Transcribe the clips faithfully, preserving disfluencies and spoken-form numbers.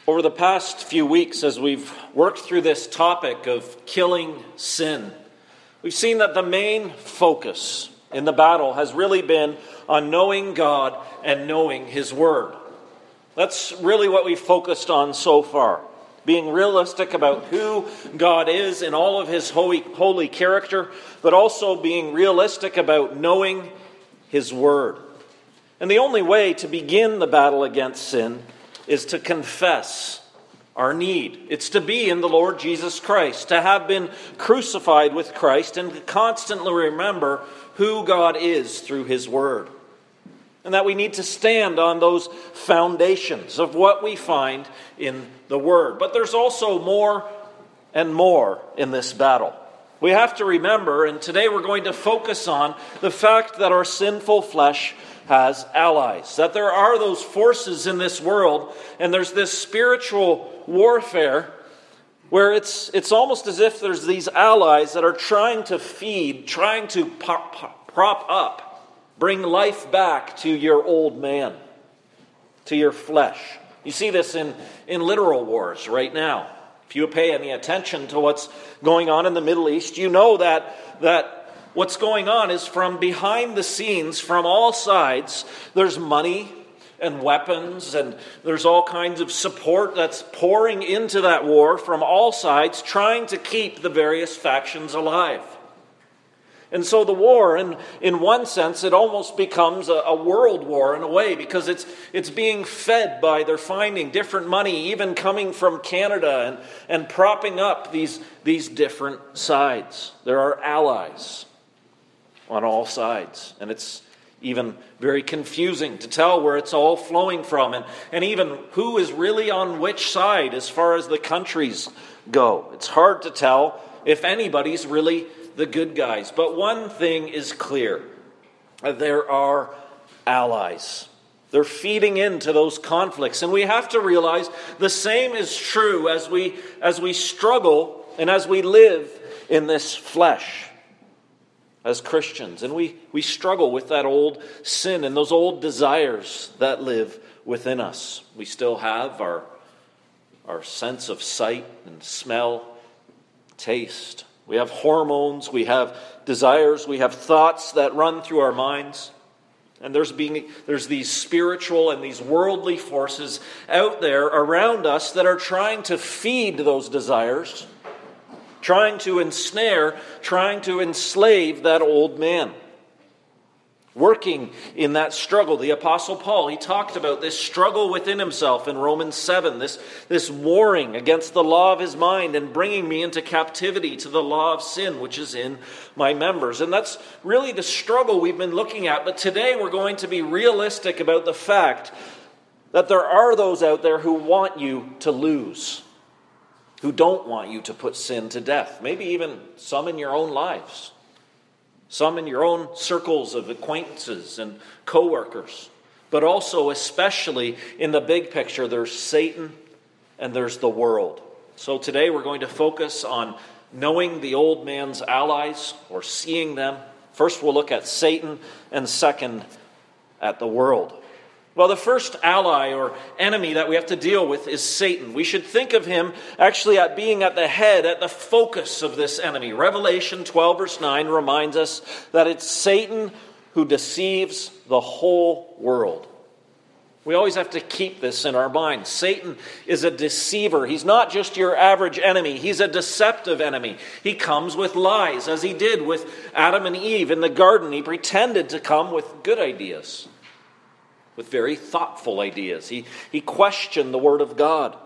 Over the past few weeks, as we've worked through this topic of killing sin, we've seen that the main focus in the battle has really been on knowing God and knowing His Word. That's really what we've focused on so far. Being realistic about who God is in all of His holy, holy character, but also being realistic about knowing His Word. And the only way to begin the battle against sin is to confess our need. It's to be in the Lord Jesus Christ, to have been crucified with Christ, and to constantly remember who God is through His Word. And that we need to stand on those foundations of what we find in the Word. But there's also more and more in this battle. We have to remember, and today we're going to focus on the fact that our sinful flesh has allies. That there are those forces in this world, and there's this spiritual warfare where it's it's almost as if there's these allies that are trying to feed, trying to pop, pop, prop up, bring life back to your old man, to your flesh. You see this in, in literal wars right now. If you pay any attention to what's going on in the Middle East, you know that that what's going on is from behind the scenes, from all sides, there's money and weapons, and there's all kinds of support that's pouring into that war from all sides, trying to keep the various factions alive. And so the war, in, in one sense, it almost becomes a, a world war in a way, because it's it's being fed by, they're finding different money, even coming from Canada, and, and propping up these, these different sides. There are allies on all sides. And it's even very confusing to tell where it's all flowing from, and, and even who is really on which side as far as the countries go. It's hard to tell if anybody's really the good guys. But one thing is clear. There are allies. They're feeding into those conflicts. And we have to realize the same is true as we as we struggle and as we live in this flesh as Christians. And we, we struggle with that old sin and those old desires that live within us. We still have our, our sense of sight and smell, taste. We have hormones, we have desires, we have thoughts that run through our minds. And there's being there's these spiritual and these worldly forces out there around us that are trying to feed those desires, trying to ensnare, trying to enslave that old man. Working in that struggle. The Apostle Paul, he talked about this struggle within himself in Romans seven, this, this warring against the law of his mind and bringing me into captivity to the law of sin, which is in my members. And that's really the struggle we've been looking at. But today we're going to be realistic about the fact that there are those out there who want you to lose, who don't want you to put sin to death. Maybe even some in your own lives. Some in your own circles of acquaintances and co-workers. But also, especially in the big picture, there's Satan and there's the world. So today we're going to focus on knowing the old man's allies, or seeing them. First we'll look at Satan, and second at the world. Well, the first ally or enemy that we have to deal with is Satan. We should think of him actually at being at the head, at the focus of this enemy. Revelation twelve verse nine reminds us that it's Satan who deceives the whole world. We always have to keep this in our minds. Satan is a deceiver. He's not just your average enemy. He's a deceptive enemy. He comes with lies, as he did with Adam and Eve in the garden. He pretended to come with good ideas, with very thoughtful ideas. He, he questioned the Word of God.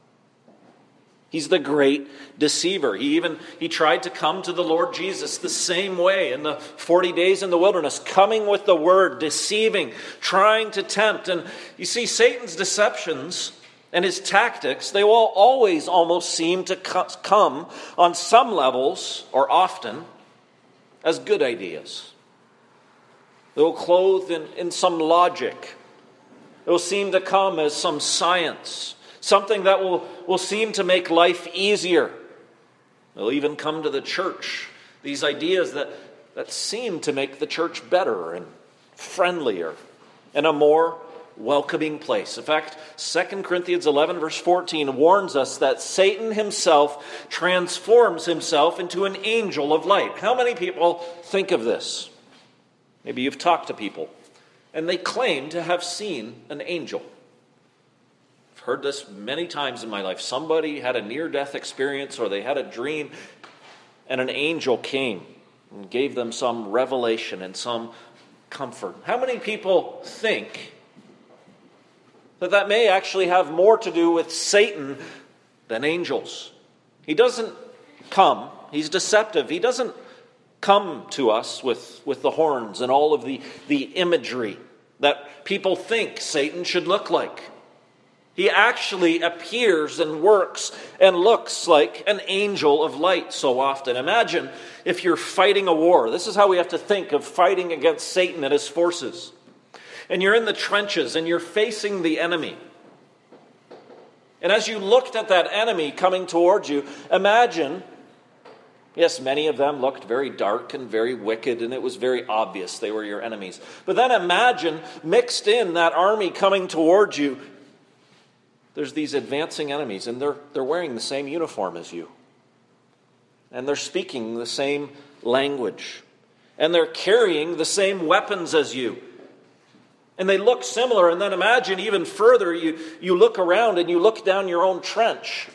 He's the great deceiver. He even he tried to come to the Lord Jesus the same way in the forty days in the wilderness, coming with the Word, deceiving, trying to tempt. And you see, Satan's deceptions and his tactics, they will always almost seem to come on some levels, or often, as good ideas. They will clothed in, in some logic. It will seem to come as some science, something that will, will seem to make life easier. They'll even come to the church, these ideas that, that seem to make the church better and friendlier, and a more welcoming place. In fact, Second Corinthians eleven verse fourteen warns us that Satan himself transforms himself into an angel of light. How many people think of this? Maybe you've talked to people, and they claim to have seen an angel. I've heard this many times in my life. Somebody had a near-death experience, or they had a dream, and an angel came and gave them some revelation and some comfort. How many people think that that may actually have more to do with Satan than angels? He doesn't come. He's deceptive. He doesn't come to us with, with the horns and all of the, the imagery that people think Satan should look like. He actually appears and works and looks like an angel of light so often. Imagine if you're fighting a war. This is how we have to think of fighting against Satan and his forces. And you're in the trenches and you're facing the enemy. And as you looked at that enemy coming towards you, imagine, yes, many of them looked very dark and very wicked, and it was very obvious they were your enemies. But then imagine, mixed in that army coming towards you, there's these advancing enemies, and they're, they're wearing the same uniform as you. And they're speaking the same language. And they're carrying the same weapons as you. And they look similar. And then imagine even further, you, you look around and you look down your own trench.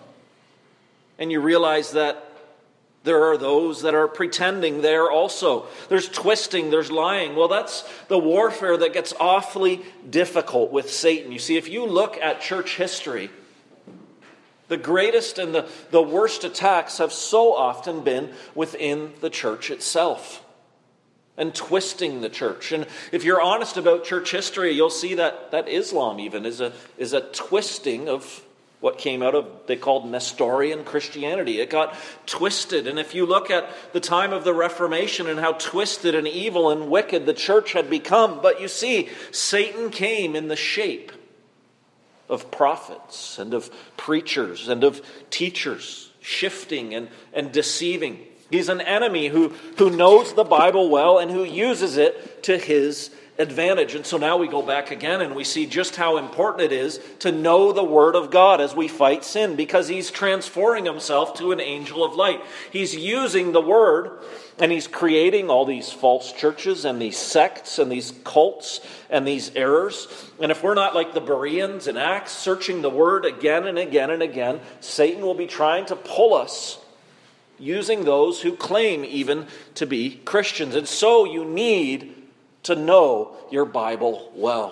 And you realize that there are those that are pretending there also. There's twisting, there's lying. Well, that's the warfare that gets awfully difficult with Satan. You see, if you look at church history, the greatest and the, the worst attacks have so often been within the church itself. And twisting the church. And if you're honest about church history, you'll see that, that Islam even is a, is a twisting of what came out of, they called Nestorian Christianity. It got twisted. And if you look at the time of the Reformation and how twisted and evil and wicked the church had become, but you see, Satan came in the shape of prophets and of preachers and of teachers, shifting and, and deceiving. He's an enemy who, who knows the Bible well and who uses it to his advantage. And so now we go back again and we see just how important it is to know the Word of God as we fight sin, because he's transforming himself to an angel of light. He's using the Word, and he's creating all these false churches and these sects and these cults and these errors. And if we're not like the Bereans in Acts, searching the Word again and again and again, Satan will be trying to pull us using those who claim even to be Christians. And so you need to know your Bible well.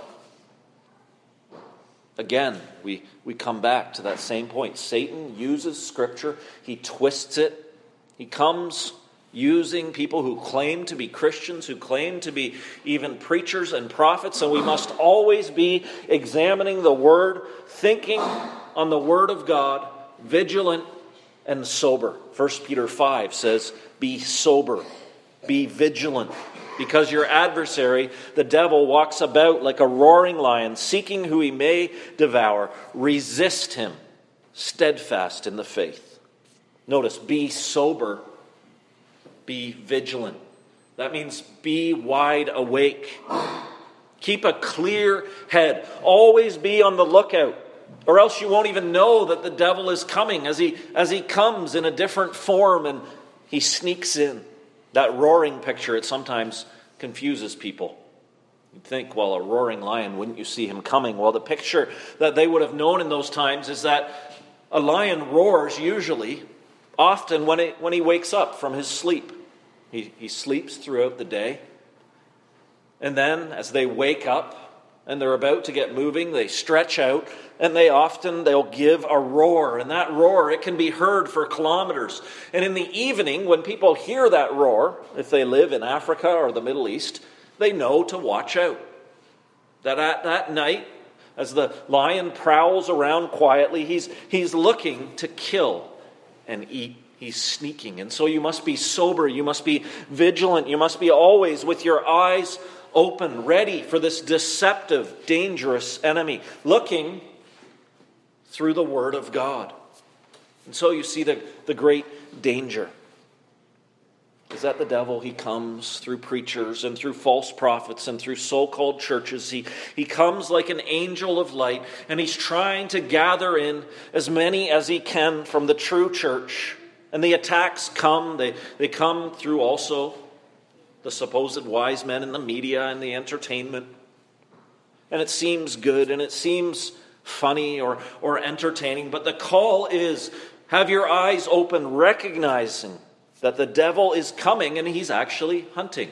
Again, we, we come back to that same point. Satan uses Scripture. He twists it. He comes using people who claim to be Christians, who claim to be even preachers and prophets. And we must always be examining the Word, thinking on the Word of God, vigilant and sober. First Peter five says, be sober, be vigilant. Because your adversary, the devil, walks about like a roaring lion, seeking who he may devour. Resist him, steadfast in the faith. Notice, be sober, be vigilant. That means be wide awake. Keep a clear head. Always be on the lookout, or else you won't even know that the devil is coming as he, as he comes in a different form and he sneaks in. That roaring picture, it sometimes confuses people. You'd think, well, a roaring lion, wouldn't you see him coming? Well, the picture that they would have known in those times is that a lion roars usually, often when, it, when he wakes up from his sleep. He, he sleeps throughout the day. And then as they wake up and they're about to get moving, they stretch out, and they often, they'll give a roar. And that roar, it can be heard for kilometers. And in the evening, when people hear that roar, if they live in Africa or the Middle East, they know to watch out. That at that night, as the lion prowls around quietly, he's, he's looking to kill and eat. He's sneaking. And so you must be sober, you must be vigilant, you must be always with your eyes open, ready for this deceptive, dangerous enemy, looking through the Word of God. And so you see the, the great danger. is that the devil, he comes through preachers and through false prophets and through so-called churches. He, he comes like an angel of light, and he's trying to gather in as many as he can from the true church. And the attacks come. They, they come through also the supposed wise men in the media and the entertainment. And it seems good and it seems funny or, or entertaining. But the call is, have your eyes open, recognizing that the devil is coming and he's actually hunting.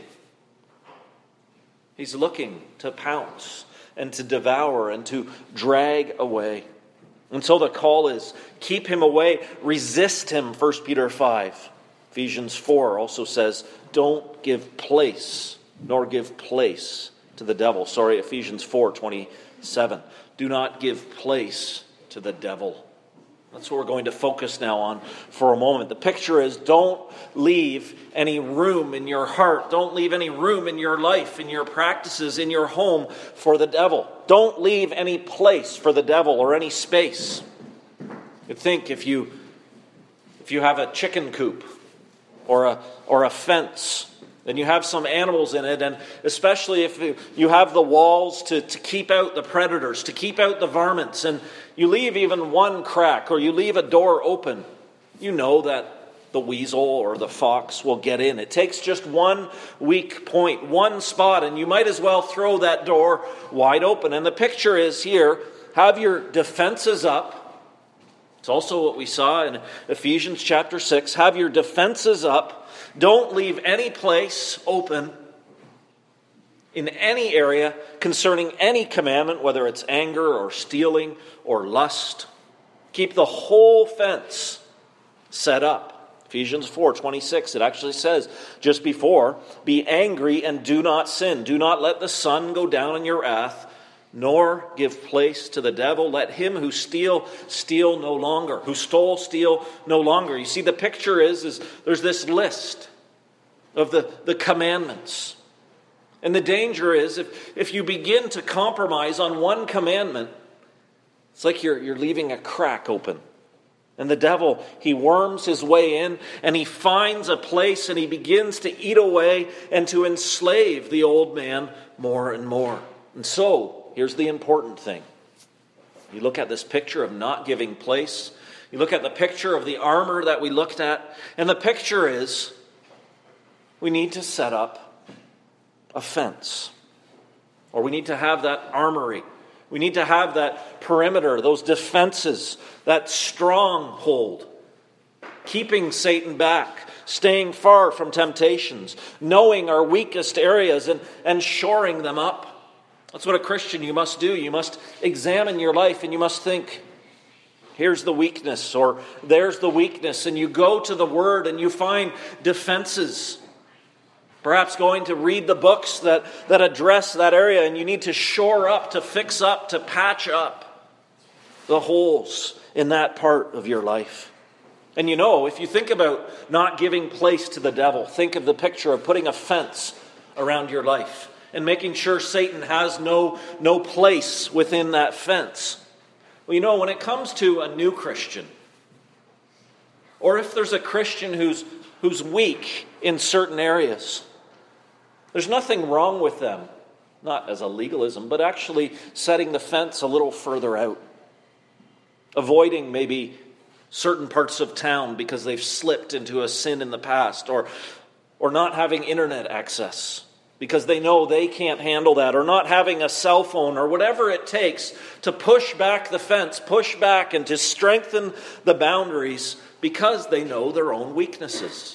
He's looking to pounce and to devour and to drag away. And so the call is, keep him away, resist him, First Peter five. Ephesians four also says, don't give place, nor give place to the devil. Sorry, Ephesians four twenty-seven. Do not give place to the devil. That's what we're going to focus now on for a moment. The picture is, don't leave any room in your heart. Don't leave any room in your life, in your practices, in your home for the devil. Don't leave any place for the devil or any space. You think if you if you have a chicken coop or a or a fence, then you have some animals in it, and especially if you have the walls to, to keep out the predators, to keep out the varmints, and you leave even one crack or you leave a door open, you know that the weasel or the fox will get in. It takes just one weak point, one spot, and you might as well throw that door wide open. And the picture is here, have your defenses up. It's also what we saw in Ephesians chapter six. Have your defenses up. Don't leave any place open in any area concerning any commandment, whether it's anger or stealing or lust. Keep the whole fence set up. Ephesians four twenty-six, it actually says just before, be angry and do not sin. Do not let the sun go down in your wrath, nor give place to the devil. Let him who steal, steal no longer. Who stole, steal no longer. You see, the picture is, is there's this list of the, the commandments. And the danger is, if, if you begin to compromise on one commandment, it's like you're, you're leaving a crack open. And the devil, he worms his way in, and he finds a place, and he begins to eat away and to enslave the old man more and more. And so, here's the important thing. You look at this picture of not giving place. You look at the picture of the armor that we looked at. And the picture is, we need to set up a fence. Or we need to have that armory. We need to have that perimeter, those defenses, that stronghold. Keeping Satan back, staying far from temptations, knowing our weakest areas and, and shoring them up. That's what a Christian you must do. You must examine your life and you must think, here's the weakness or there's the weakness. And you go to the Word and you find defenses. Perhaps going to read the books that, that address that area, and you need to shore up, to fix up, to patch up the holes in that part of your life. And you know, if you think about not giving place to the devil, think of the picture of putting a fence around your life and making sure Satan has no, no place within that fence. Well, you know, when it comes to a new Christian, or if there's a Christian who's, who's weak in certain areas, there's nothing wrong with them, not as a legalism, but actually setting the fence a little further out. Avoiding maybe certain parts of town because they've slipped into a sin in the past, or, or not having internet access because they know they can't handle that, or not having a cell phone, or whatever it takes to push back the fence, push back and to strengthen the boundaries because they know their own weaknesses.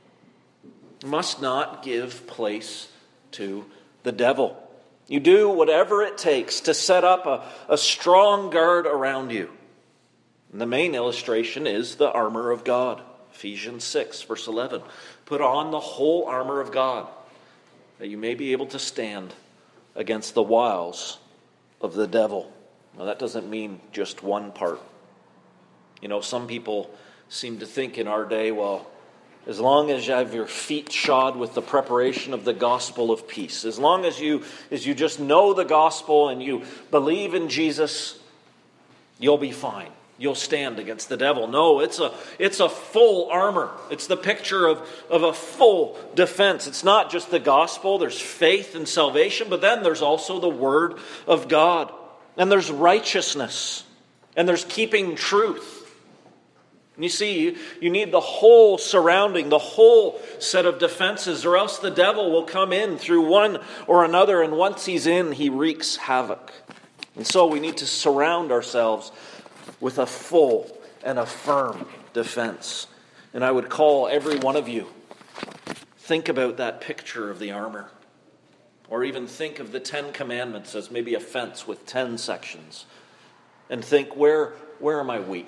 Must not give place to the devil. You do whatever it takes to set up a, a strong guard around you. And the main illustration is the armor of God. Ephesians six, verse eleven. Put on the whole armor of God, that you may be able to stand against the wiles of the devil. Now that doesn't mean just one part. You know, some people seem to think in our day, well, as long as you have your feet shod with the preparation of the gospel of peace, as long as you, as you just know the gospel and you believe in Jesus, you'll be fine. you'll stand against the devil. No, it's a it's a full armor. It's the picture of, of a full defense. It's not just the gospel. There's faith and salvation, but then there's also the word of God. And there's righteousness. And there's keeping truth. And you see, you, you need the whole surrounding, the whole set of defenses, or else the devil will come in through one or another, and once he's in, he wreaks havoc. And so we need to surround ourselves with a full and a firm defense. And I would call every one of you, think about that picture of the armor. Or even think of the Ten Commandments as maybe a fence with ten sections. And think, where, where am I weak?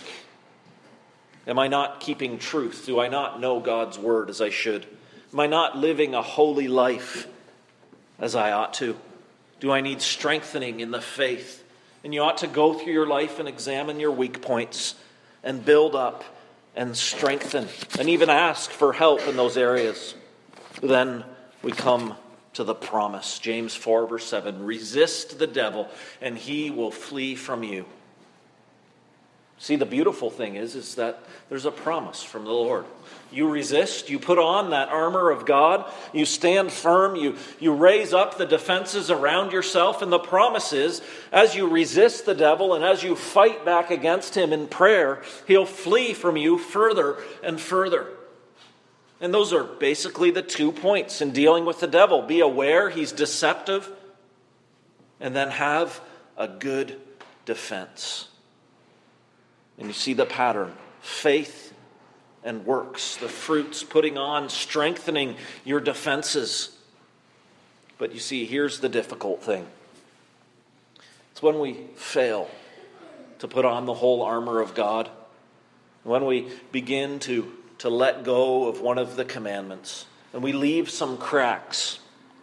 Am I not keeping truth? Do I not know God's word as I should? Am I not living a holy life as I ought to? Do I need strengthening in the faith? And you ought to go through your life and examine your weak points and build up and strengthen and even ask for help in those areas. Then we come to the promise. James four verse seven, resist the devil and he will flee from you. See, the beautiful thing is, is that there's a promise from the Lord. You resist, you put on that armor of God, you stand firm, you, you raise up the defenses around yourself, and the promise is, as you resist the devil and as you fight back against him in prayer, he'll flee from you further and further. And those are basically the two points in dealing with the devil. Be aware he's deceptive, and then have a good defense. And you see the pattern. Faith and works. The fruits, putting on, strengthening your defenses. But you see, here's the difficult thing. It's when we fail to put on the whole armor of God. When we begin to, to let go of one of the commandments. And we leave some cracks.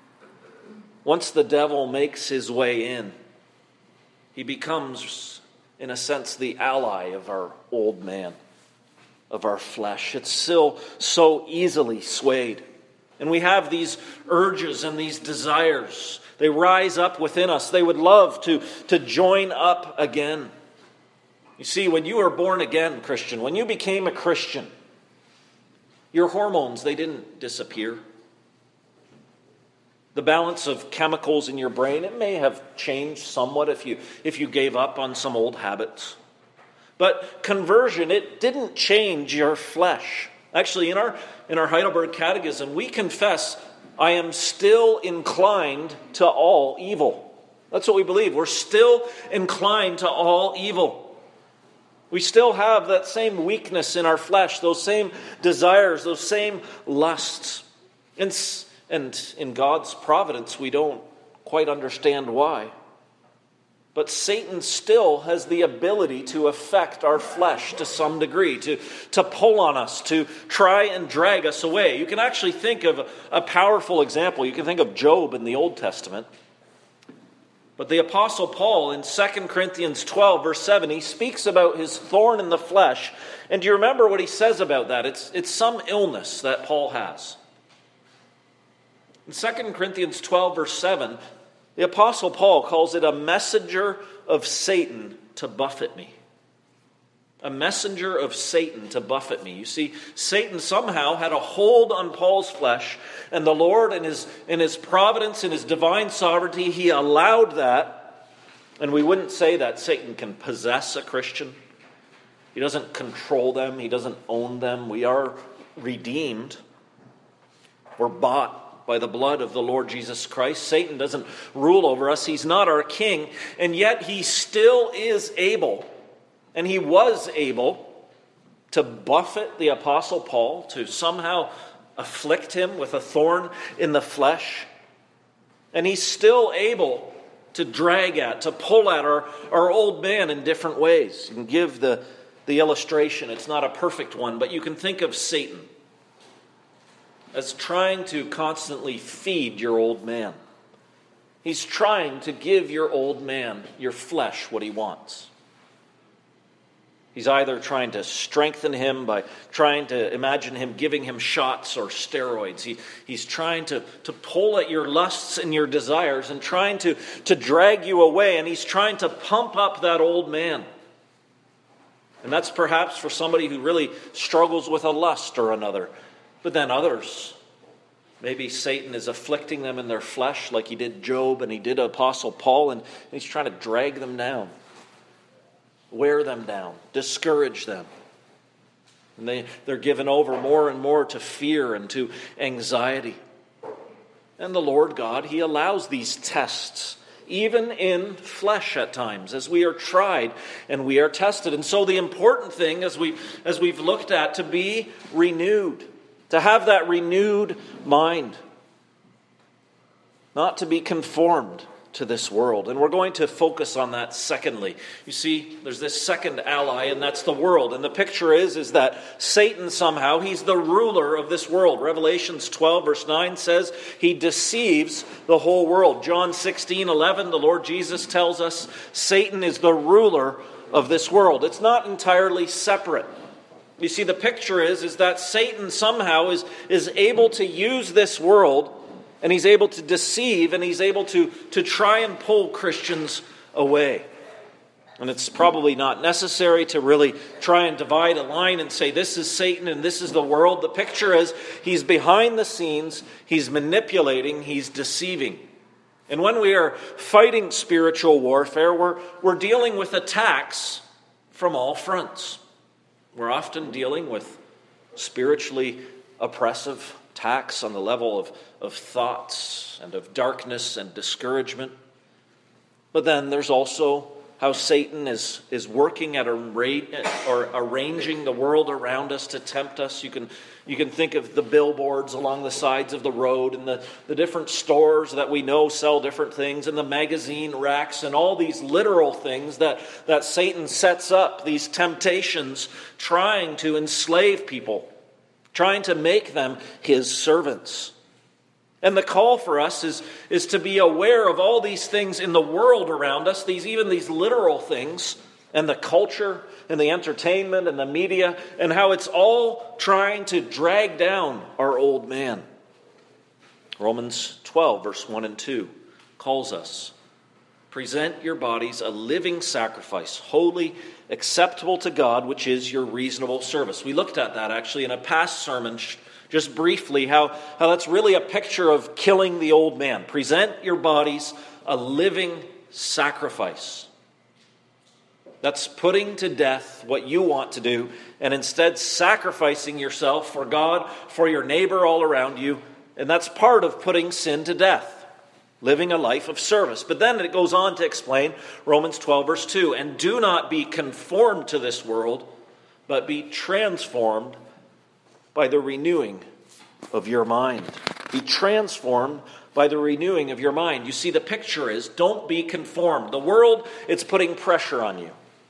Once the devil makes his way in, he becomes, in a sense, the ally of our old man, of our flesh. It's still so easily swayed. And we have these urges and these desires. They rise up within us. They would love to, to join up again. You see, when you were born again, Christian, when you became a Christian, your hormones, they didn't disappear. The balance of chemicals in your brain, it may have changed somewhat if you if you gave up on some old habits. But conversion, it didn't change your flesh. Actually, in our in our Heidelberg Catechism, we confess, I am still inclined to all evil. That's what we believe. We're still inclined to all evil. We still have that same weakness in our flesh, those same desires, those same lusts. And And in God's providence, we don't quite understand why. But Satan still has the ability to affect our flesh to some degree, to, to pull on us, to try and drag us away. You can actually think of a powerful example. You can think of Job in the Old Testament. But the Apostle Paul in Second Corinthians twelve, verse seven, he speaks about his thorn in the flesh. And do you remember what he says about that? It's, it's some illness that Paul has. In Second Corinthians twelve, verse seven, the Apostle Paul calls it a messenger of Satan to buffet me. A messenger of Satan to buffet me. You see, Satan somehow had a hold on Paul's flesh, and the Lord in his, in his providence, in his divine sovereignty, he allowed that. And we wouldn't say that Satan can possess a Christian. He doesn't control them. He doesn't own them. We are redeemed. We're bought by the blood of the Lord Jesus Christ. Satan doesn't rule over us. He's not our king. And yet he still is able, and he was able, to buffet the Apostle Paul, to somehow afflict him with a thorn in the flesh. And he's still able to drag at, to pull at our, our old man in different ways. You can give the, the illustration. It's not a perfect one, but you can think of Satan as trying to constantly feed your old man. He's trying to give your old man, your flesh, what he wants. He's either trying to strengthen him by trying to imagine him giving him shots or steroids. He, he's trying to, to pull at your lusts and your desires and trying to, to drag you away. And he's trying to pump up that old man. And that's perhaps for somebody who really struggles with a lust or another. But then others, maybe Satan is afflicting them in their flesh like he did Job and he did Apostle Paul, and he's trying to drag them down, wear them down, discourage them. And they, they're given over more and more to fear and to anxiety. And the Lord God, He allows these tests, even in flesh at times, as we are tried and we are tested. And so the important thing, as, we, as we've looked at, to be renewed, to have that renewed mind, not to be conformed to this world. And we're going to focus on that secondly. You see, there's this second ally, and that's the world. And the picture is, is that Satan somehow, he's the ruler of this world. Revelations twelve verse nine says he deceives the whole world. John sixteen eleven, the Lord Jesus tells us Satan is the ruler of this world. It's not entirely separate. You see, the picture is, is that Satan somehow is, is able to use this world, and he's able to deceive, and he's able to, to try and pull Christians away. And it's probably not necessary to really try and divide a line and say this is Satan and this is the world. The picture is he's behind the scenes, he's manipulating, he's deceiving. And when we are fighting spiritual warfare, we're, we're dealing with attacks from all fronts. We're often dealing with spiritually oppressive attacks on the level of, of thoughts and of darkness and discouragement. But then there's also how Satan is, is working at arra- or arranging the world around us to tempt us. You can, you can think of the billboards along the sides of the road and the, the different stores that we know sell different things and the magazine racks and all these literal things that, that Satan sets up, these temptations, trying to enslave people, trying to make them his servants. And the call for us is, is to be aware of all these things in the world around us, these even these literal things, and the culture, and the entertainment, and the media, and how it's all trying to drag down our old man. Romans twelve, verse one and two calls us, present your bodies a living sacrifice, holy, acceptable to God, which is your reasonable service. We looked at that actually in a past sermon, just briefly, how, how that's really a picture of killing the old man. Present your bodies a living sacrifice. That's putting to death what you want to do and instead sacrificing yourself for God, for your neighbor all around you. And that's part of putting sin to death, living a life of service. But then it goes on to explain Romans twelve verse two, and do not be conformed to this world, but be transformed by the renewing of your mind. Be transformed by the renewing of your mind. You see, the picture is, don't be conformed. The world, it's putting pressure on you.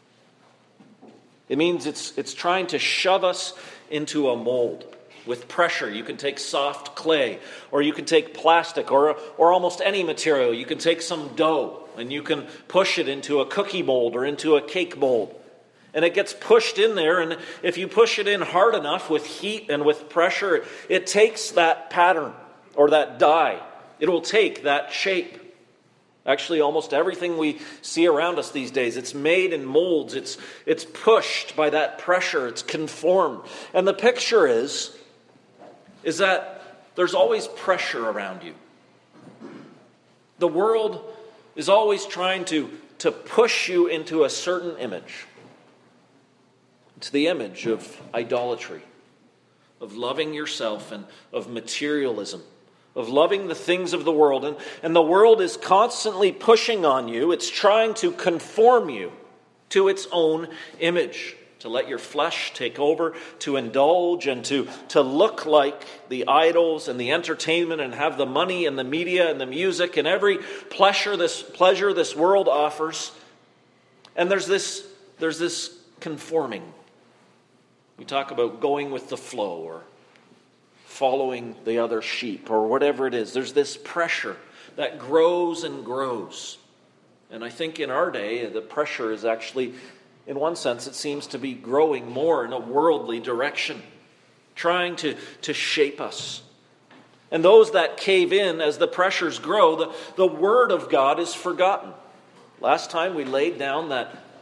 It means it's, it's trying to shove us into a mold with pressure. You can take soft clay, or you can take plastic, or, or almost any material. You can take some dough, and you can push it into a cookie mold or into a cake mold. And it gets pushed in there, and if you push it in hard enough with heat and with pressure, it takes that pattern or that die. It will take that shape. Actually, almost everything we see around us these days, it's made in molds. It's, it's pushed by that pressure. It's conformed. And the picture is, is that there's always pressure around you. The world is always trying to, to push you into a certain image. It's the image of idolatry, of loving yourself and of materialism, of loving the things of the world. And, and the world is constantly pushing on you. It's trying to conform you to its own image, to let your flesh take over, to indulge and to, to look like the idols and the entertainment and have the money and the media and the music and every pleasure this, pleasure this world offers. And there's this, there's this conforming. We talk about going with the flow or following the other sheep or whatever it is. There's this pressure that grows and grows. And I think in our day, the pressure is actually, in one sense, it seems to be growing more in a worldly direction, trying to, to shape us. And those that cave in as the pressures grow, the, the Word of God is forgotten. Last time we laid down that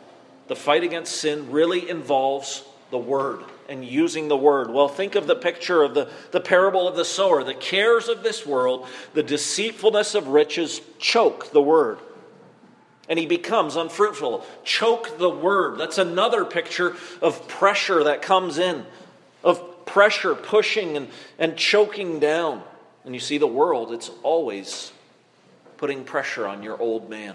the fight against sin really involves the Word and using the Word. Well, think of the picture of the, the parable of the sower. The cares of this world, the deceitfulness of riches choke the Word, and he becomes unfruitful. Choke the Word. That's another picture of pressure that comes in, of pressure pushing and, and choking down. And you see the world, it's always putting pressure on your old man,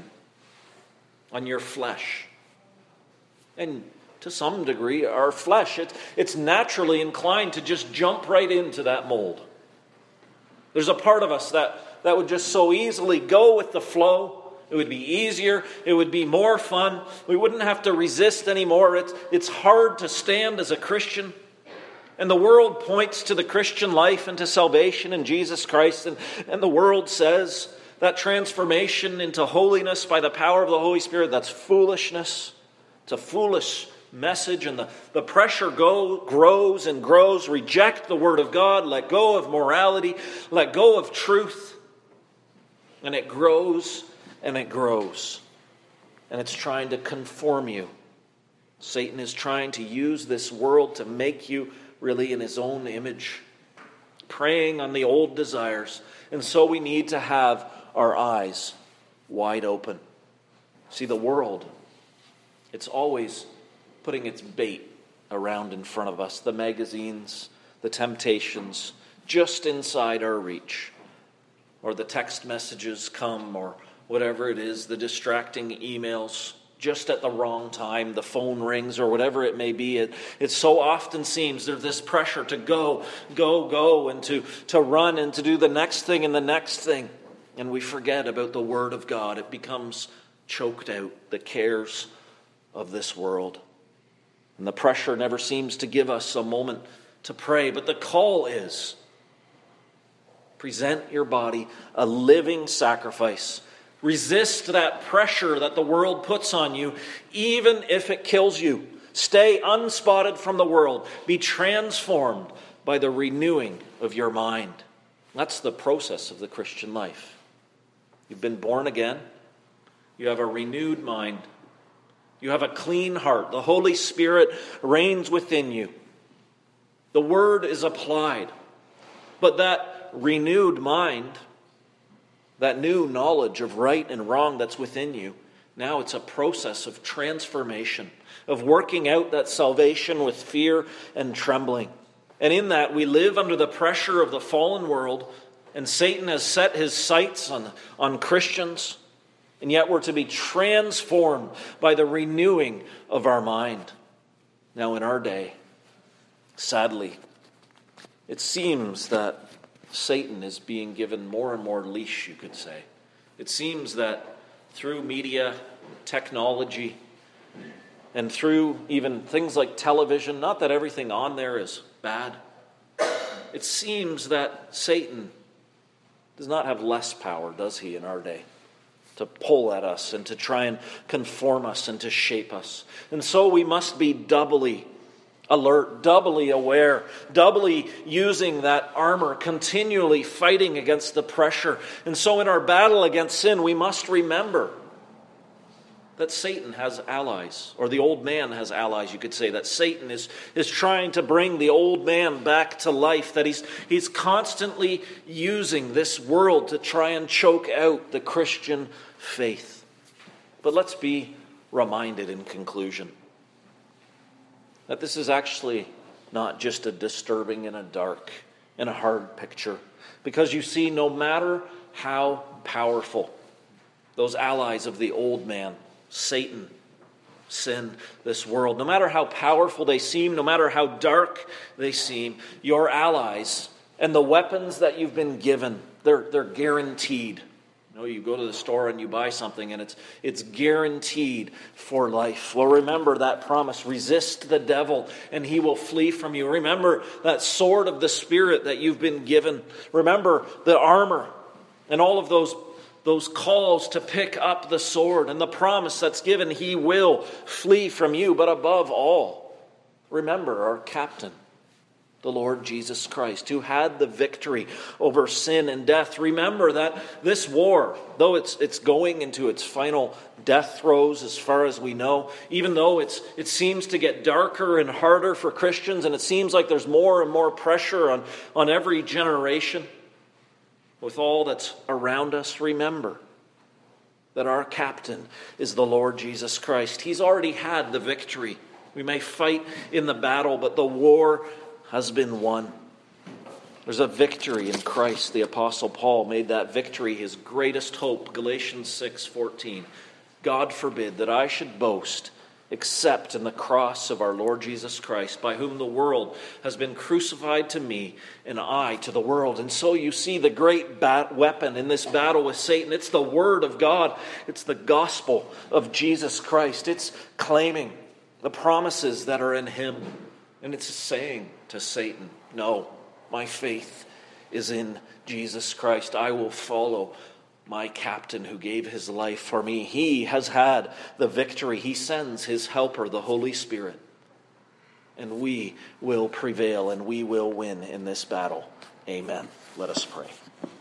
on your flesh. And to some degree, our flesh, it's, it's naturally inclined to just jump right into that mold. There's a part of us that, that would just so easily go with the flow. It would be easier. It would be more fun. We wouldn't have to resist anymore. It's, it's hard to stand as a Christian. And the world points to the Christian life and to salvation in Jesus Christ. And, and the world says that transformation into holiness by the power of the Holy Spirit, that's foolishness. It's a foolish message, and the, the pressure go, grows and grows. Reject the Word of God. Let go of morality. Let go of truth. And it grows and it grows. And it's trying to conform you. Satan is trying to use this world to make you really in his own image, preying on the old desires. And so we need to have our eyes wide open. See, the world, it's always putting its bait around in front of us. The magazines, the temptations, just inside our reach. Or the text messages come, or whatever it is, the distracting emails, just at the wrong time, the phone rings, or whatever it may be. It, it so often seems there's this pressure to go, go, go, and to, to run and to do the next thing and the next thing. And we forget about the Word of God. It becomes choked out, the cares of this world. And the pressure never seems to give us a moment to pray. But the call is, present your body a living sacrifice. Resist that pressure that the world puts on you, even if it kills you. Stay unspotted from the world. Be transformed by the renewing of your mind. That's the process of the Christian life. You've been born again. You have a renewed mind. You have a clean heart. The Holy Spirit reigns within you. The Word is applied. But that renewed mind, that new knowledge of right and wrong that's within you, now it's a process of transformation, of working out that salvation with fear and trembling. And in that, we live under the pressure of the fallen world, and Satan has set his sights on, on Christians, and yet we're to be transformed by the renewing of our mind. Now, in our day, sadly, it seems that Satan is being given more and more leash, you could say. It seems that through media, technology, and through even things like television, not that everything on there is bad, it seems that Satan does not have less power, does he, in our day, to pull at us and to try and conform us and to shape us. And so we must be doubly alert, doubly aware, doubly using that armor, continually fighting against the pressure. And so in our battle against sin, we must remember that Satan has allies, or the old man has allies, you could say, that Satan is, is trying to bring the old man back to life, that he's, he's constantly using this world to try and choke out the Christian faith. But let's be reminded in conclusion that this is actually not just a disturbing and a dark and a hard picture. Because you see, no matter how powerful those allies of the old man, Satan, sin, this world, no matter how powerful they seem, no matter how dark they seem, your allies and the weapons that you've been given, they're, they're guaranteed. You know, you go to the store and you buy something and it's it's guaranteed for life. Well, remember that promise. Resist the devil and he will flee from you. Remember that sword of the Spirit that you've been given. Remember the armor and all of those, those calls to pick up the sword and the promise that's given. He will flee from you. But above all, remember our captain, the Lord Jesus Christ, who had the victory over sin and death. Remember that this war, though it's it's going into its final death throes as far as we know, even though it's it seems to get darker and harder for Christians, and it seems like there's more and more pressure on, on every generation, with all that's around us, remember that our captain is the Lord Jesus Christ. He's already had the victory. We may fight in the battle, but the war has been won. There's a victory in Christ. The Apostle Paul made that victory his greatest hope. Galatians six fourteen. God forbid that I should boast except in the cross of our Lord Jesus Christ, by whom the world has been crucified to me and I to the world. And so you see the great bat- weapon in this battle with Satan. It's the Word of God. It's the gospel of Jesus Christ. It's claiming the promises that are in Him. And it's saying to Satan, no, my faith is in Jesus Christ. I will follow my captain who gave his life for me. He has had the victory. He sends his helper, the Holy Spirit. And we will prevail and we will win in this battle. Amen. Let us pray.